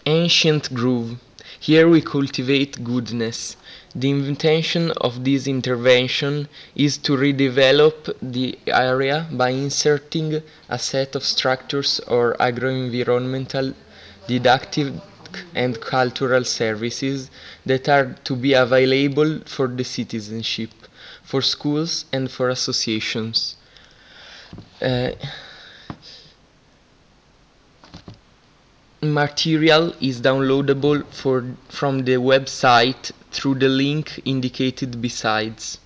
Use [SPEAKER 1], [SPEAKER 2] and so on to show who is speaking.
[SPEAKER 1] Ancient Grove. Here we cultivate goodness. The intention of this intervention is to redevelop the area by inserting a set of structures or agro-environmental, didactic and cultural services that are to be available for the citizenship, for schools and for associations. Uh, Material is downloadable from the website through the link indicated besides.